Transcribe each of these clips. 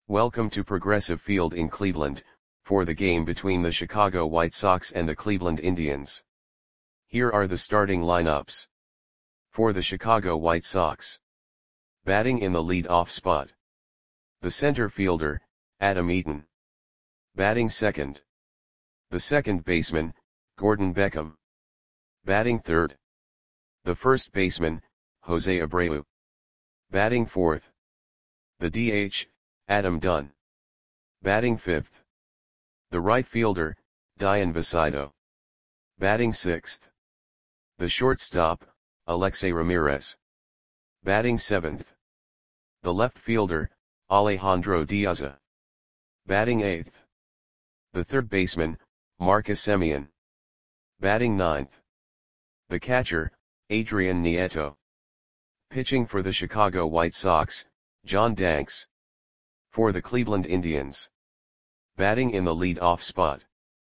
Welcome to Progressive Field in Cleveland, for the game between the Chicago White Sox and the Cleveland Indians. Here are the starting lineups. For the Chicago White Sox. Batting in the lead-off spot. The center fielder, Adam Eaton. Batting second. The second baseman, Gordon Beckham. Batting third. The first baseman, Jose Abreu. Batting fourth. The DH, Adam Dunn. Batting fifth. The right fielder, Dayan Vicito. Batting sixth. The shortstop, Alexei Ramirez. Batting seventh. The left fielder, Alejandro Diaza. Batting eighth. The third baseman, Marcus Semien. Batting ninth. The catcher, Adrian Nieto. Pitching for the Chicago White Sox, John Danks. For the Cleveland Indians. Batting in the lead-off spot.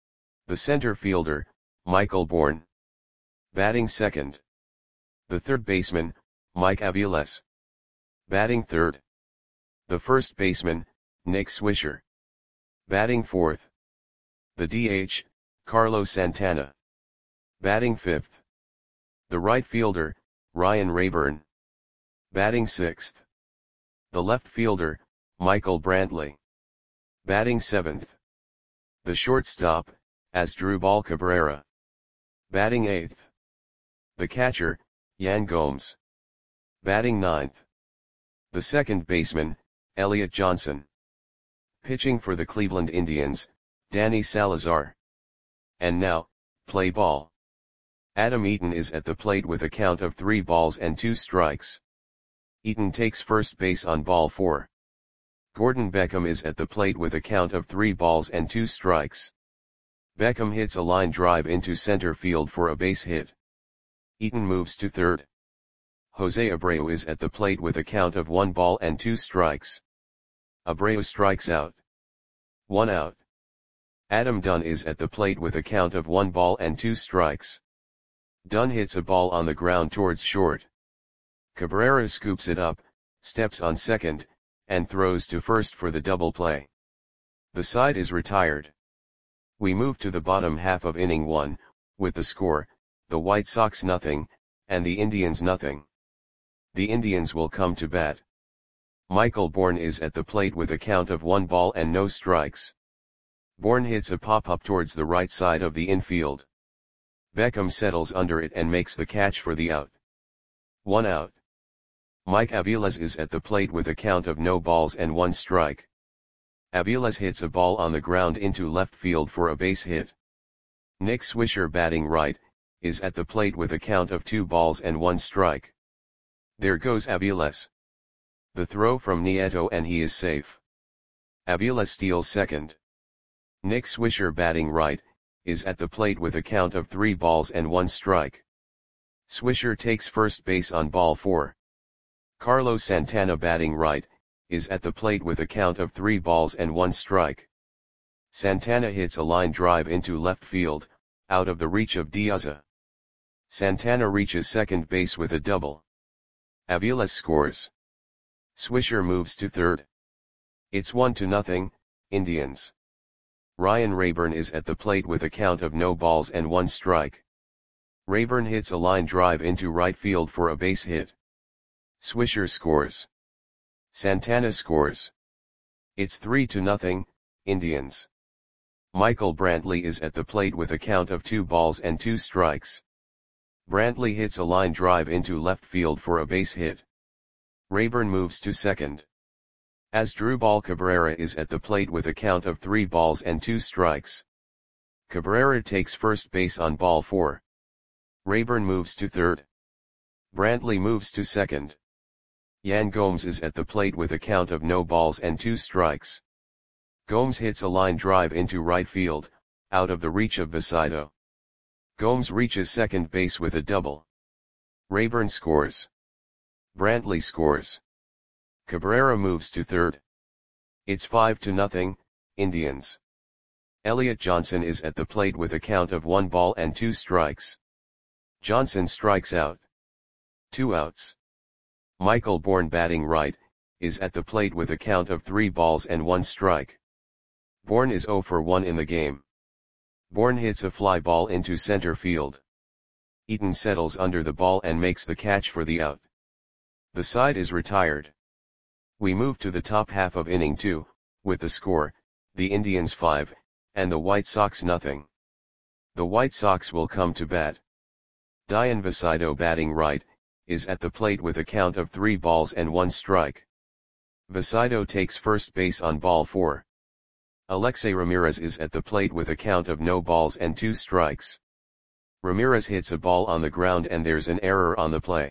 The center fielder, Michael Bourn. Batting second. The third baseman, Mike Aviles. Batting third. The first baseman, Nick Swisher. Batting fourth. The DH, Carlos Santana. Batting fifth. The right fielder, Ryan Raburn. Batting sixth. The left fielder, Michael Brantley. Batting seventh. The shortstop, Asdrubal Cabrera. Batting eighth. The catcher, Yan Gomes. Batting ninth. The second baseman, Elliot Johnson. Pitching for the Cleveland Indians, Danny Salazar. And now, play ball. Adam Eaton is at the plate with a count of 3 balls and 2 strikes. Eaton takes first base on ball 4. Gordon Beckham is at the plate with a count of 3 balls and 2 strikes. Beckham hits a line drive into center field for a base hit. Eaton moves to third. Jose Abreu is at the plate with a count of 1 ball and 2 strikes. Abreu strikes out. 1 out. Adam Dunn is at the plate with a count of 1 ball and 2 strikes. Dunn hits a ball on the ground towards short. Cabrera scoops it up, steps on second, and throws to first for the double play. The side is retired. We move to the bottom half of inning 1, with the score, the White Sox 0, and the Indians 0. The Indians will come to bat. Michael Bourn is at the plate with a count of 1 ball and no strikes. Bourn hits a pop-up towards the right side of the infield. Beckham settles under it and makes the catch for the out. 1 out. Mike Aviles is at the plate with a count of no balls and 1 strike. Aviles hits a ball on the ground into left field for a base hit. Nick Swisher, batting right, is at the plate with a count of 2 balls and 1 strike. There goes Aviles. The throw from Nieto and he is safe. Aviles steals second. Nick Swisher, batting right, is at the plate with a count of 3 balls and 1 strike. Swisher takes first base on ball 4. Carlos Santana, batting right, is at the plate with a count of 3 balls and 1 strike. Santana hits a line drive into left field, out of the reach of Diaza. Santana reaches second base with a double. Aviles scores. Swisher moves to third. It's 1-0, Indians. Ryan Raburn is at the plate with a count of no balls and 1 strike. Raburn hits a line drive into right field for a base hit. Swisher scores. Santana scores. It's 3-0, Indians. Michael Brantley is at the plate with a count of 2 balls and 2 strikes. Brantley hits a line drive into left field for a base hit. Raburn moves to second. Asdrubal Cabrera is at the plate with a count of 3 balls and 2 strikes. Cabrera takes first base on ball 4. Raburn moves to third. Brantley moves to second. Yan Gomes is at the plate with a count of no balls and 2 strikes. Gomes hits a line drive into right field, out of the reach of Vicito. Gomes reaches second base with a double. Raburn scores. Brantley scores. Cabrera moves to third. It's 5-0, Indians. Elliot Johnson is at the plate with a count of 1 ball and 2 strikes. Johnson strikes out. 2 outs. Michael Bourn, batting right, is at the plate with a count of 3 balls and 1 strike. Bourne is 0 for 1 in the game. Bourne hits a fly ball into center field. Eaton settles under the ball and makes the catch for the out. The side is retired. We move to the top half of inning 2, with the score, the Indians 5, and the White Sox nothing. The White Sox will come to bat. Dian Vasido, batting right, is at the plate with a count of 3 balls and 1 strike. Vasido takes first base on ball 4. Alexei Ramirez is at the plate with a count of no balls and 2 strikes. Ramirez hits a ball on the ground and there's an error on the play.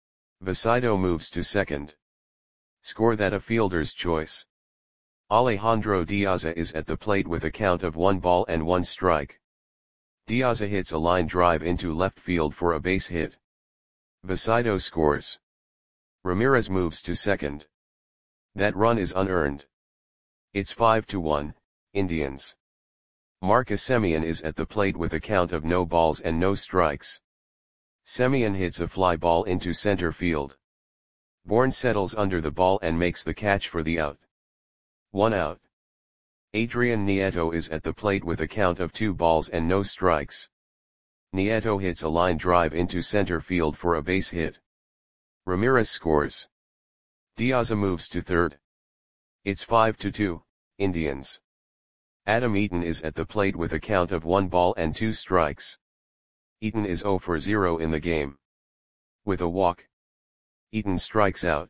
Vasido moves to second. Score that a fielder's choice. Alejandro Diaza is at the plate with a count of 1 ball and 1 strike. Diaza hits a line drive into left field for a base hit. Vasido scores. Ramirez moves to second. That run is unearned. It's 5-1, Indians. Marcus Semien is at the plate with a count of no balls and no strikes. Semien hits a fly ball into center field. Bourne settles under the ball and makes the catch for the out. 1 out. Adrian Nieto is at the plate with a count of 2 balls and no strikes. Nieto hits a line drive into center field for a base hit. Ramirez scores. Diaza moves to third. It's 5-2, Indians. Adam Eaton is at the plate with a count of 1 ball and 2 strikes. Eaton is 0 for 0 in the game. With a walk, Eaton strikes out.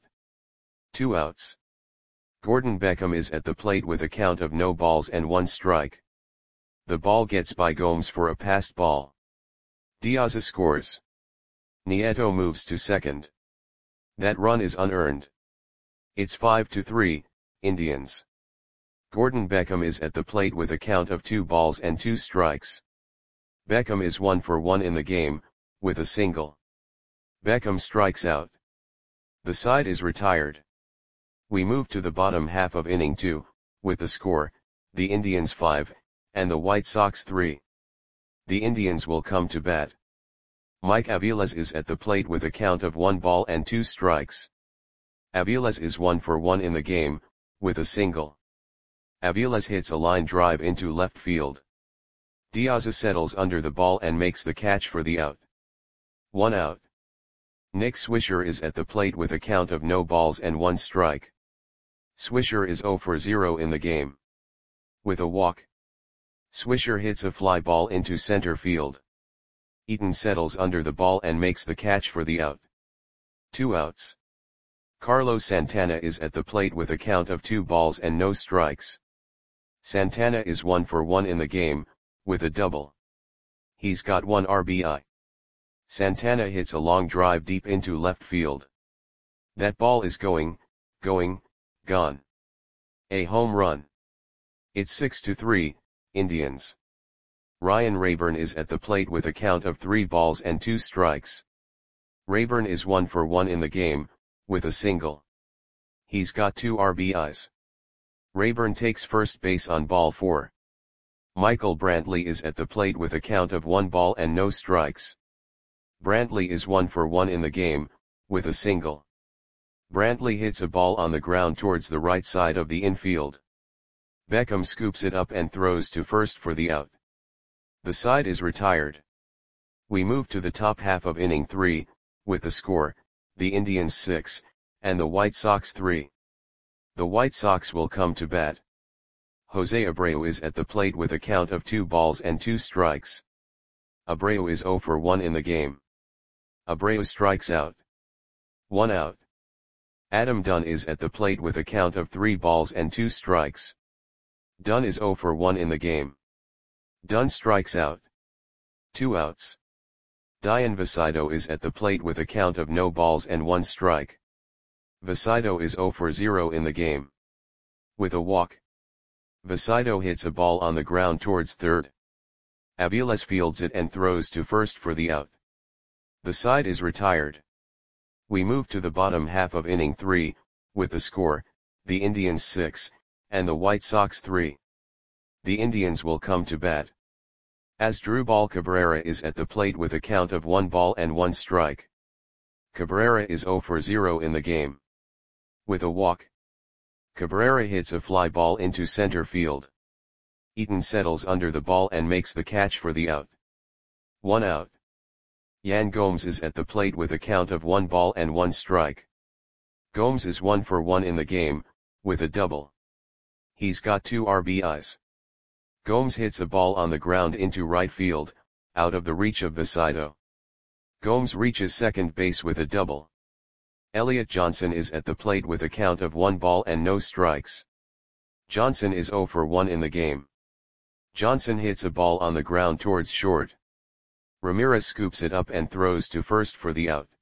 2 outs. Gordon Beckham is at the plate with a count of no balls and 1 strike. The ball gets by Gomes for a passed ball. Diaza scores. Nieto moves to second. That run is unearned. It's 5-3, Indians. Gordon Beckham is at the plate with a count of 2 balls and 2 strikes. Beckham is 1 for 1 in the game, with a single. Beckham strikes out. The side is retired. We move to the bottom half of inning 2, with the score, the Indians 5, and the White Sox 3. The Indians will come to bat. Mike Aviles is at the plate with a count of 1 ball and 2 strikes. Aviles is 1 for 1 in the game, with a single. Aviles hits a line drive into left field. Diaza settles under the ball and makes the catch for the out. 1 out. Nick Swisher is at the plate with a count of no balls and 1 strike. Swisher is 0 for 0 in the game. With a walk, Swisher hits a fly ball into center field. Eaton settles under the ball and makes the catch for the out. 2 outs. Carlos Santana is at the plate with a count of 2 balls and no strikes. Santana is 1 for 1 in the game, with a double. He's got 1 RBI. Santana hits a long drive deep into left field. That ball is going, gone. A home run. It's 6-3, Indians. Ryan Rayburn is at the plate with a count of 3 balls and 2 strikes. Rayburn is 1 for 1 in the game, with a single. He's got 2 RBIs. Rayburn takes first base on ball 4. Michael Brantley is at the plate with a count of 1 ball and no strikes. Brantley is 1 for 1 in the game, with a single. Brantley hits a ball on the ground towards the right side of the infield. Beckham scoops it up and throws to first for the out. The side is retired. We move to the top half of inning 3, with the score, the Indians 6, and the White Sox 3. The White Sox will come to bat. Jose Abreu is at the plate with a count of 2 balls and 2 strikes. Abreu is 0 for 1 in the game. Abreu strikes out. 1 out. Adam Dunn is at the plate with a count of 3 balls and 2 strikes. Dunn is 0 for 1 in the game. Dunn strikes out. 2 outs. Dian Vasido is at the plate with a count of no balls and 1 strike. Vasido is 0 for 0 in the game. With a walk, Vasido hits a ball on the ground towards third. Aviles fields it and throws to first for the out. The side is retired. We move to the bottom half of inning 3, with the score, the Indians 6, and the White Sox 3. The Indians will come to bat. Asdrubal Cabrera is at the plate with a count of 1 ball and 1 strike. Cabrera is 0 for 0 in the game. With a walk, Cabrera hits a fly ball into center field. Eaton settles under the ball and makes the catch for the out. 1 out. Yan Gomes is at the plate with a count of 1 ball and 1 strike. Gomes is 1 for 1 in the game, with a double. He's got 2 RBIs. Gomes hits a ball on the ground into right field, out of the reach of Vasido. Gomes reaches second base with a double. Elliot Johnson is at the plate with a count of 1 ball and no strikes. Johnson is 0 for 1 in the game. Johnson hits a ball on the ground towards short. Ramirez scoops it up and throws to first for the out.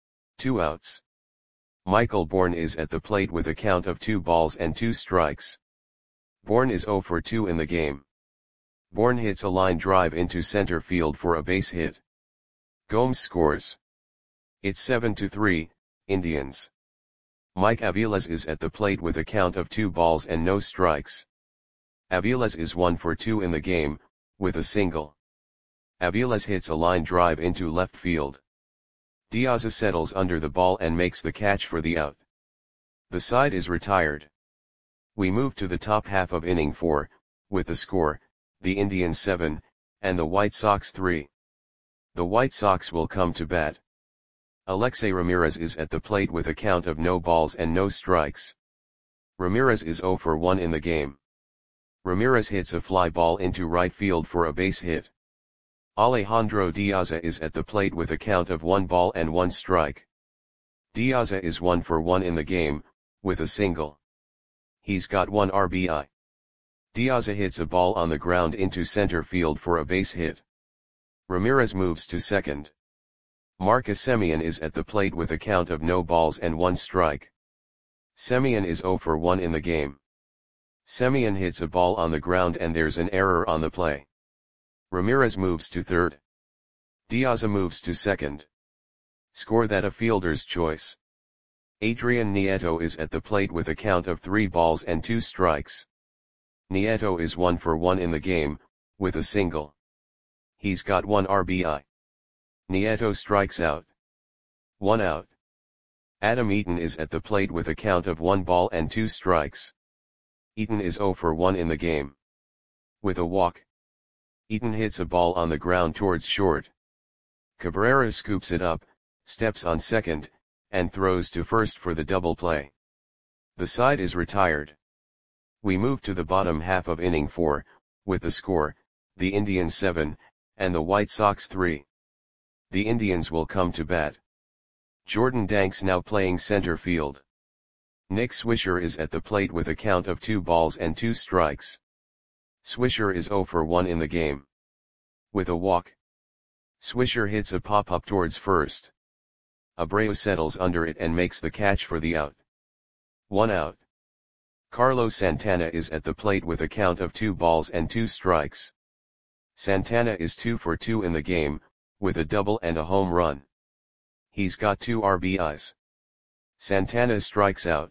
2 outs. Michael Bourne is at the plate with a count of 2 balls and 2 strikes. Bourne is 0 for 2 in the game. Bourne hits a line drive into center field for a base hit. Gomes scores. It's 7-3, Indians. Mike Aviles is at the plate with a count of 2 balls and no strikes. Aviles is 1 for 2 in the game, with a single. Aviles hits a line drive into left field. Diaz settles under the ball and makes the catch for the out. The side is retired. We move to the top half of inning 4, with the score, the Indians 7, and the White Sox 3. The White Sox will come to bat. Alexei Ramirez is at the plate with a count of no balls and no strikes. Ramirez is 0 for 1 in the game. Ramirez hits a fly ball into right field for a base hit. Alejandro Diaz is at the plate with a count of 1 ball and 1 strike. Diaz is 1 for 1 in the game, with a single. He's got 1 RBI. Diaz hits a ball on the ground into center field for a base hit. Ramirez moves to second. Marcus Semien is at the plate with a count of no balls and 1 strike. Semien is 0 for 1 in the game. Semien hits a ball on the ground and there's an error on the play. Ramirez moves to third. Diaz moves to second. Score that a fielder's choice. Adrian Nieto is at the plate with a count of 3 balls and 2 strikes. Nieto is 1 for 1 in the game, with a single. He's got 1 RBI. Nieto strikes out. 1 out. Adam Eaton is at the plate with a count of 1 ball and 2 strikes. Eaton is 0 for 1 in the game. With a walk, Eaton hits a ball on the ground towards short. Cabrera scoops it up, steps on second, and throws to first for the double play. The side is retired. We move to the bottom half of inning 4, with the score, the Indians 7, and the White Sox 3. The Indians will come to bat. Jordan Danks now playing center field. Nick Swisher is at the plate with a count of 2 balls and 2 strikes. Swisher is 0 for 1 in the game. With a walk, Swisher hits a pop-up towards first. Abreu settles under it and makes the catch for the out. 1 out. Carlos Santana is at the plate with a count of 2 balls and 2 strikes. Santana is 2 for 2 in the game, with a double and a home run. He's got 2 RBIs. Santana strikes out.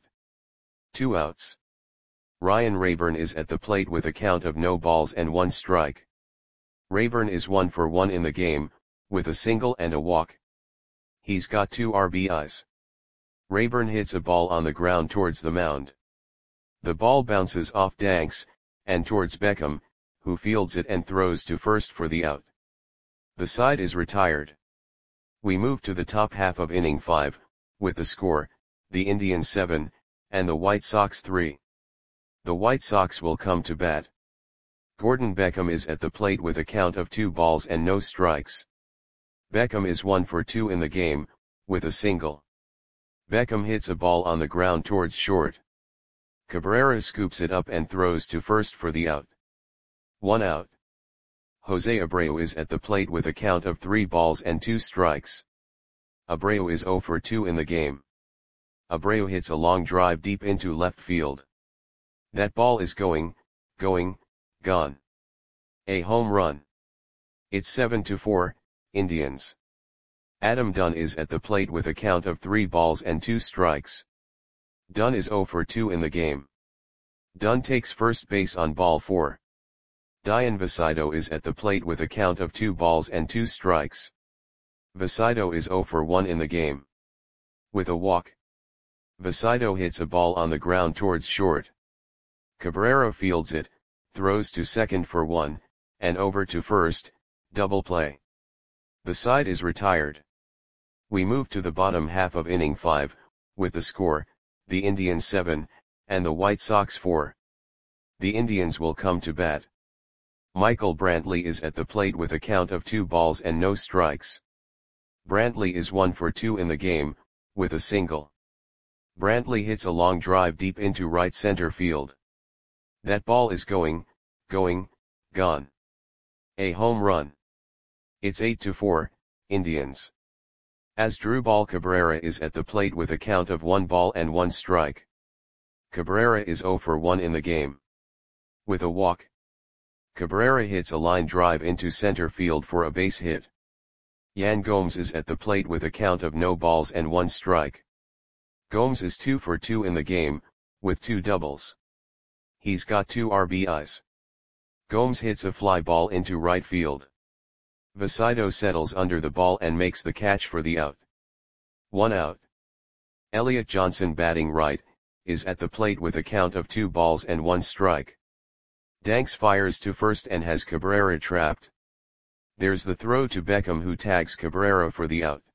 2 outs. Ryan Rayburn is at the plate with a count of no balls and 1 strike. Rayburn is 1 for 1 in the game, with a single and a walk. He's got 2 RBIs. Rayburn hits a ball on the ground towards the mound. The ball bounces off Danks, and towards Beckham, who fields it and throws to first for the out. The side is retired. We move to the top half of inning 5, with the score, the Indians 7, and the White Sox 3. The White Sox will come to bat. Gordon Beckham is at the plate with a count of 2 balls and no strikes. Beckham is 1 for 2 in the game, with a single. Beckham hits a ball on the ground towards short. Cabrera scoops it up and throws to first for the out. 1 out. Jose Abreu is at the plate with a count of 3 balls and 2 strikes. Abreu is 0 for 2 in the game. Abreu hits a long drive deep into left field. That ball is gone. A home run. It's 7-4, Indians. Adam Dunn is at the plate with a count of 3 balls and 2 strikes. Dunn is 0 for 2 in the game. Dunn takes first base on ball 4. Dian Vasido is at the plate with a count of 2 balls and 2 strikes. Vasido is 0 for 1 in the game. With a walk, Visaido hits a ball on the ground towards short. Cabrera fields it, throws to second for one, and over to first, double play. The side is retired. We move to the bottom half of inning 5, with the score, the Indians 7, and the White Sox 4. The Indians will come to bat. Michael Brantley is at the plate with a count of 2 balls and no strikes. Brantley is 1 for 2 in the game, with a single. Brantley hits a long drive deep into right center field. That ball is gone. A home run. It's 8-4, Indians. Asdrubal Cabrera is at the plate with a count of 1 ball and 1 strike. Cabrera is 0 for 1 in the game. With a walk. Cabrera hits a line drive into center field for a base hit. Yan Gomes is at the plate with a count of no balls and 1 strike. Gomes is 2 for 2 in the game, with 2 doubles. He's got 2 RBIs. Gomes hits a fly ball into right field. Visaido settles under the ball and makes the catch for the out. 1 out. Elliot Johnson, batting right, is at the plate with a count of 2 balls and 1 strike. Danks fires to first and has Cabrera trapped. There's the throw to Beckham, who tags Cabrera for the out.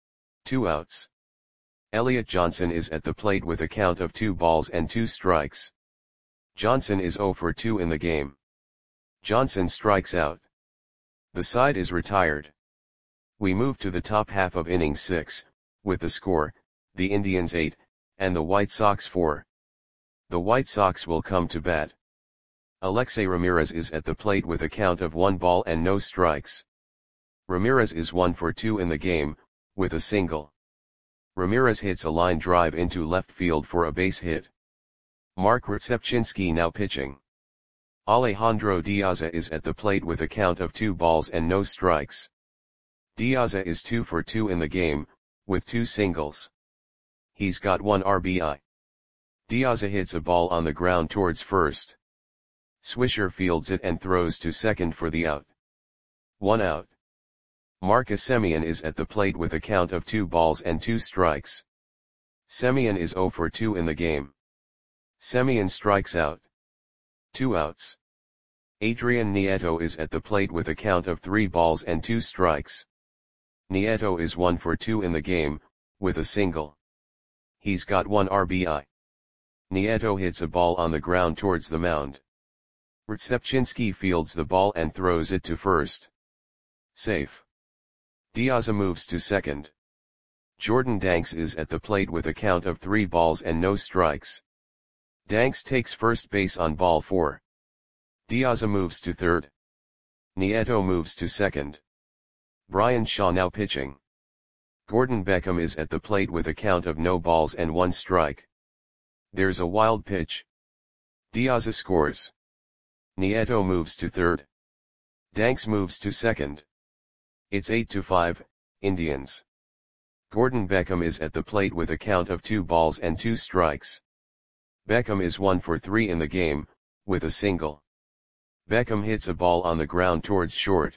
2 outs. Elliot Johnson is at the plate with a count of 2 balls and 2 strikes. Johnson is 0 for 2 in the game. Johnson strikes out. The side is retired. We move to the top half of inning 6, with the score, the Indians 8, and the White Sox 4. The White Sox will come to bat. Alexei Ramirez is at the plate with a count of 1 ball and no strikes. Ramirez is 1 for 2 in the game, with a single. Ramirez hits a line drive into left field for a base hit. Mark Rzepczynski now pitching. Alejandro Diaz is at the plate with a count of 2 balls and no strikes. Diaz is 2 for 2 in the game, with 2 singles. He's got 1 RBI. Diaz hits a ball on the ground towards first. Swisher fields it and throws to second for the out. 1 out. Marcus Semien is at the plate with a count of 2 balls and 2 strikes. Semien is 0 for 2 in the game. Semien strikes out. 2 outs. Adrian Nieto is at the plate with a count of 3 balls and 2 strikes. Nieto is 1 for 2 in the game, with a single. He's got 1 RBI. Nieto hits a ball on the ground towards the mound. Rzepczynski fields the ball and throws it to first. Safe. Diaz moves to second. Jordan Danks is at the plate with a count of 3 balls and no strikes. Danks takes first base on ball 4. Diaz moves to third. Nieto moves to second. Brian Shaw now pitching. Gordon Beckham is at the plate with a count of no balls and 1 strike. There's a wild pitch. Diaz scores. Nieto moves to third. Danks moves to second. It's 8-5, Indians. Gordon Beckham is at the plate with a count of 2 balls and 2 strikes. Beckham is 1 for 3 in the game, with a single. Beckham hits a ball on the ground towards short.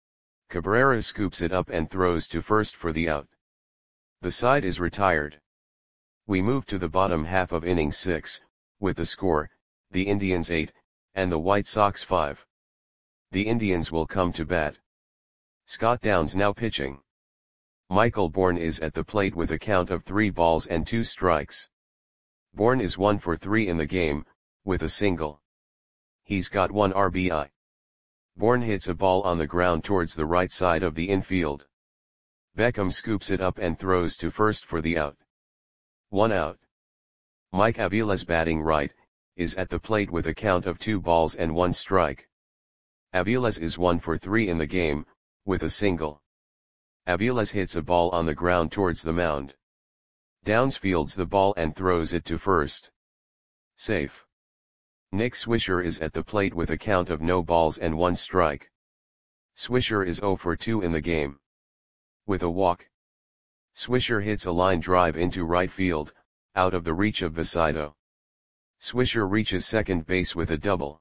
Cabrera scoops it up and throws to first for the out. The side is retired. We move to the bottom half of inning 6, with the score, the Indians 8, and the White Sox 5. The Indians will come to bat. Scott Downs now pitching. Michael Bourne is at the plate with a count of 3 balls and 2 strikes. Bourne is 1 for 3 in the game, with a single. He's got 1 RBI. Bourne hits a ball on the ground towards the right side of the infield. Beckham scoops it up and throws to first for the out. 1 out. Mike Aviles, batting right, is at the plate with a count of 2 balls and 1 strike. Aviles is 1 for 3 in the game, with a single. Aviles hits a ball on the ground towards the mound. Downs fields the ball and throws it to first. Safe. Nick Swisher is at the plate with a count of no balls and 1 strike. Swisher is 0 for 2 in the game. With a walk. Swisher hits a line drive into right field, out of the reach of Visaido. Swisher reaches second base with a double.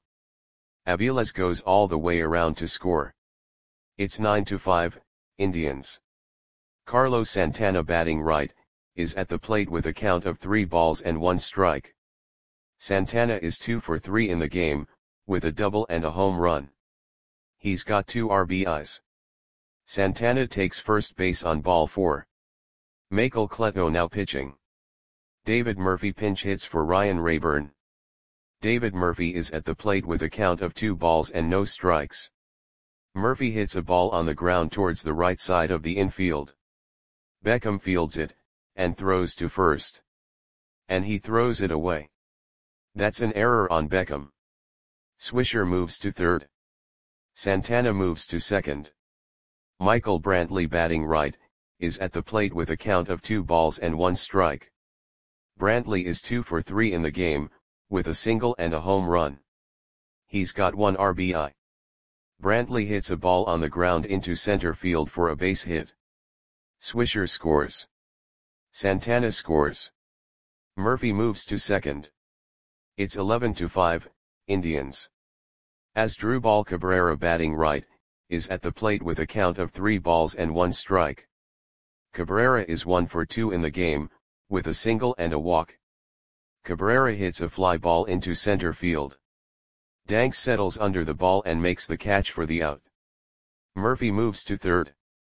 Aviles goes all the way around to score. It's 9-5, Indians. Carlos Santana, batting right, is at the plate with a count of 3 balls and 1 strike. Santana is 2 for 3 in the game, with a double and a home run. He's got 2 RBIs. Santana takes first base on ball 4. Michael Cleto now pitching. David Murphy pinch hits for Ryan Rayburn. David Murphy is at the plate with a count of 2 balls and no strikes. Murphy hits a ball on the ground towards the right side of the infield. Beckham fields it, and throws to first. And he throws it away. That's an error on Beckham. Swisher moves to third. Santana moves to second. Michael Brantley batting right, is at the plate with a count of 2 balls and 1 strike. Brantley is 2 for 3 in the game, with a single and a home run. He's got 1 RBI. Brantley hits a ball on the ground into center field for a base hit. Swisher scores. Santana scores. Murphy moves to second. It's 11-5, Indians. Asdrubal Cabrera batting right, is at the plate with a count of 3 balls and 1 strike. Cabrera is 1 for 2 in the game, with a single and a walk. Cabrera hits a fly ball into center field. Danks settles under the ball and makes the catch for the out. Murphy moves to third.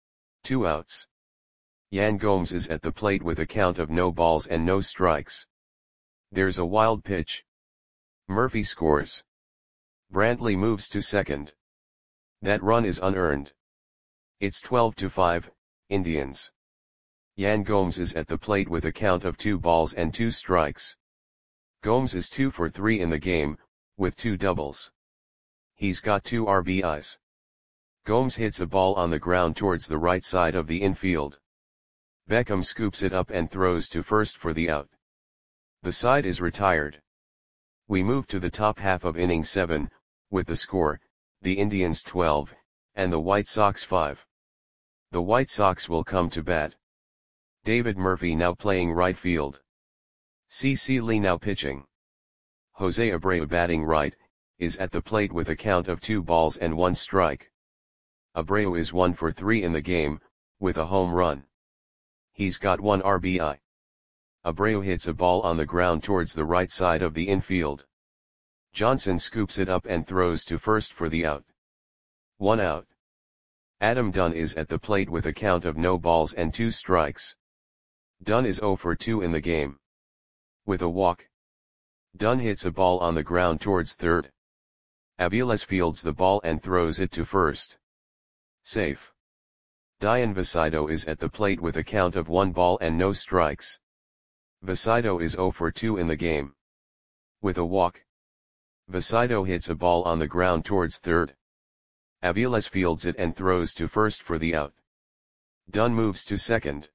2 outs. Yan Gomes is at the plate with a count of no balls and no strikes. There's a wild pitch. Murphy scores. Brantley moves to second. That run is unearned. It's 12-5, Indians. Yan Gomes is at the plate with a count of 2 balls and 2 strikes. Gomes is 2 for 3 in the game, with 2 doubles. He's got 2 RBIs. Gomes hits a ball on the ground towards the right side of the infield. Beckham scoops it up and throws to first for the out. The side is retired. We move to the top half of inning 7, with the score, the Indians 12, and the White Sox 5. The White Sox will come to bat. David Murphy now playing right field. C.C. Lee now pitching. Jose Abreu batting right, is at the plate with a count of 2 balls and 1 strike. Abreu is 1 for 3 in the game, with a home run. He's got 1 RBI. Abreu hits a ball on the ground towards the right side of the infield. Johnson scoops it up and throws to first for the out. 1 out. Adam Dunn is at the plate with a count of no balls and 2 strikes. Dunn is 0 for 2 in the game. With a walk. Dunn hits a ball on the ground towards third. Aviles fields the ball and throws it to first. Safe. Dian Vasido is at the plate with a count of 1 ball and no strikes. Vasido is 0 for 2 in the game. With a walk. Vasido hits a ball on the ground towards third. Aviles fields it and throws to first for the out. Dunn moves to second.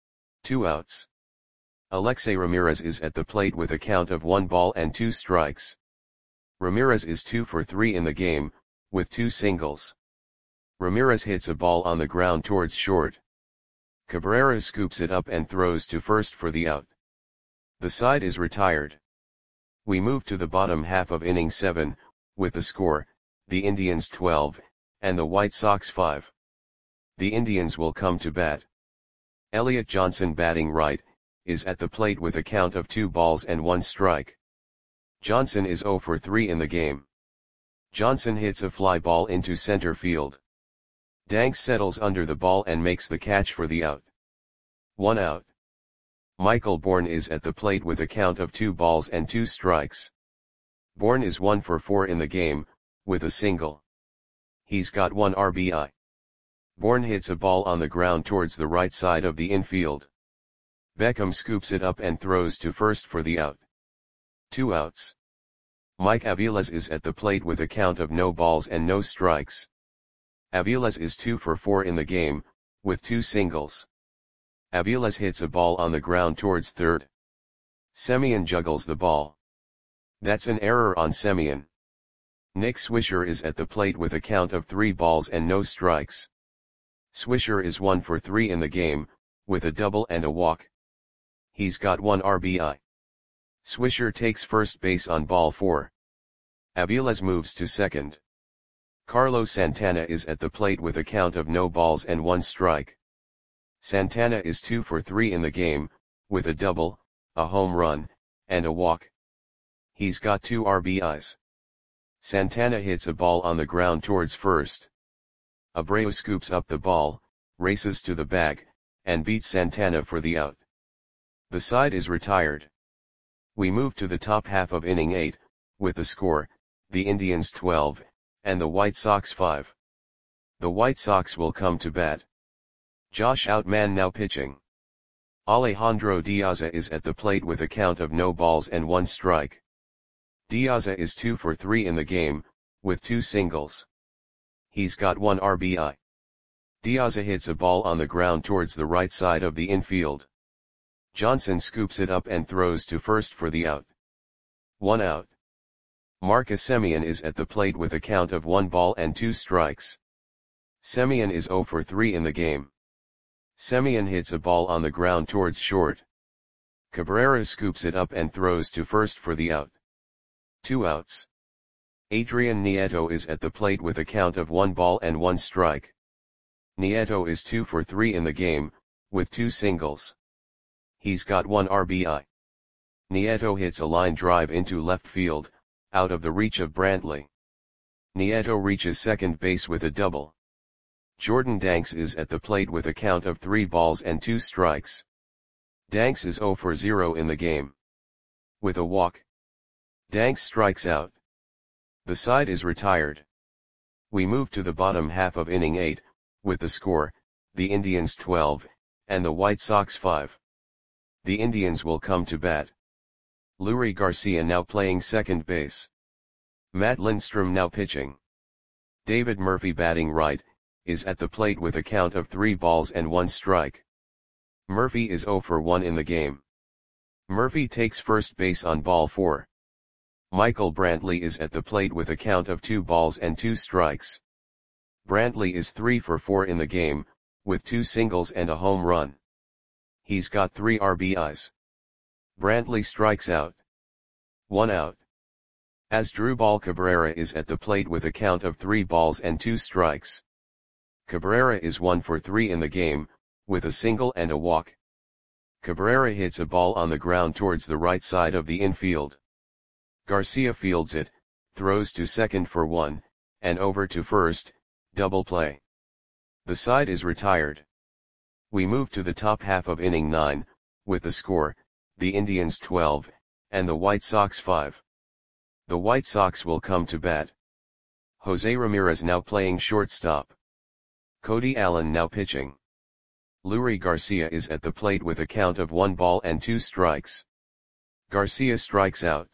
2 outs. Alexei Ramirez is at the plate with a count of 1 ball and 2 strikes. Ramirez is 2 for 3 in the game, with 2 singles. Ramirez hits a ball on the ground towards short. Cabrera scoops it up and throws to first for the out. The side is retired. We move to the bottom half of inning 7, with the score, the Indians 12, and the White Sox 5. The Indians will come to bat. Elliot Johnson batting right, is at the plate with a count of 2 balls and 1 strike. Johnson is 0 for 3 in the game. Johnson hits a fly ball into center field. Danks settles under the ball and makes the catch for the out. 1 out. Michael Bourne is at the plate with a count of 2 balls and 2 strikes. Bourne is 1 for 4 in the game, with a single. He's got 1 RBI. Bourne hits a ball on the ground towards the right side of the infield. Beckham scoops it up and throws to first for the out. 2 outs. Mike Aviles is at the plate with a count of no balls and no strikes. Aviles is 2 for 4 in the game, with 2 singles. Aviles hits a ball on the ground towards third. Semien juggles the ball. That's an error on Semien. Nick Swisher is at the plate with a count of 3 balls and no strikes. Swisher is 1 for 3 in the game, with a double and a walk. He's got 1 RBI. Swisher takes first base on ball 4. Aviles moves to second. Carlos Santana is at the plate with a count of no balls and 1 strike. Santana is 2 for 3 in the game, with a double, a home run, and a walk. He's got 2 RBIs. Santana hits a ball on the ground towards first. Abreu scoops up the ball, races to the bag, and beats Santana for the out. The side is retired. We move to the top half of inning 8, with the score, the Indians 12, and the White Sox 5. The White Sox will come to bat. Josh Outman now pitching. Alejandro Diaza is at the plate with a count of no balls and 1 strike. Diaza is 2 for 3 in the game, with 2 singles. He's got 1 RBI. Diaza hits a ball on the ground towards the right side of the infield. Johnson scoops it up and throws to first for the out. 1 out. Marcus Semien is at the plate with a count of 1 ball and 2 strikes. Semien is 0 for 3 in the game. Semien hits a ball on the ground towards short. Cabrera scoops it up and throws to first for the out. 2 outs. Adrian Nieto is at the plate with a count of 1 ball and 1 strike. Nieto is 2 for 3 in the game, with 2 singles. He's got 1 RBI. Nieto hits a line drive into left field, out of the reach of Brantley. Nieto reaches second base with a double. Jordan Danks is at the plate with a count of 3 balls and 2 strikes. Danks is 0 for 0 in the game. With a walk. Danks strikes out. The side is retired. We move to the bottom half of inning 8, with the score, the Indians 12, and the White Sox 5. The Indians will come to bat. Leury Garcia now playing second base. Matt Lindstrom now pitching. David Murphy batting right, is at the plate with a count of 3 balls and 1 strike. Murphy is 0 for 1 in the game. Murphy takes first base on ball 4. Michael Brantley is at the plate with a count of 2 balls and 2 strikes. Brantley is 3 for 4 in the game, with 2 singles and a home run. He's got 3 RBIs. Brantley strikes out. 1 out. Asdrubal Cabrera is at the plate with a count of 3 balls and 2 strikes. Cabrera is 1 for 3 in the game, with a single and a walk. Cabrera hits a ball on the ground towards the right side of the infield. Garcia fields it, throws to second for 1, and over to first, double play. The side is retired. We move to the top half of inning 9, with the score, the Indians 12, and the White Sox 5. The White Sox will come to bat. Jose Ramirez now playing shortstop. Cody Allen now pitching. Leury Garcia is at the plate with a count of 1 ball and 2 strikes. Garcia strikes out.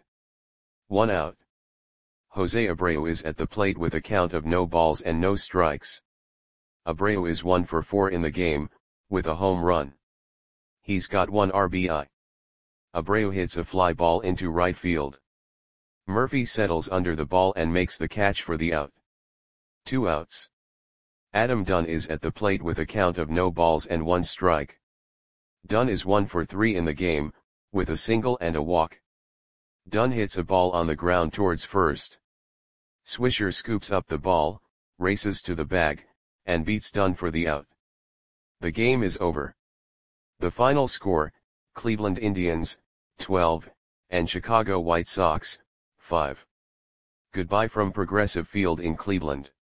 1 out. Jose Abreu is at the plate with a count of no balls and no strikes. Abreu is 1 for 4 in the game, with a home run. He's got 1 RBI. Abreu hits a fly ball into right field. Murphy settles under the ball and makes the catch for the out. 2 outs. Adam Dunn is at the plate with a count of no balls and 1 strike. Dunn is 1 for 3 in the game, with a single and a walk. Dunn hits a ball on the ground towards first. Swisher scoops up the ball, races to the bag, and beats Dunn for the out. The game is over. The final score, Cleveland Indians, 12, and Chicago White Sox, 5. Goodbye from Progressive Field in Cleveland.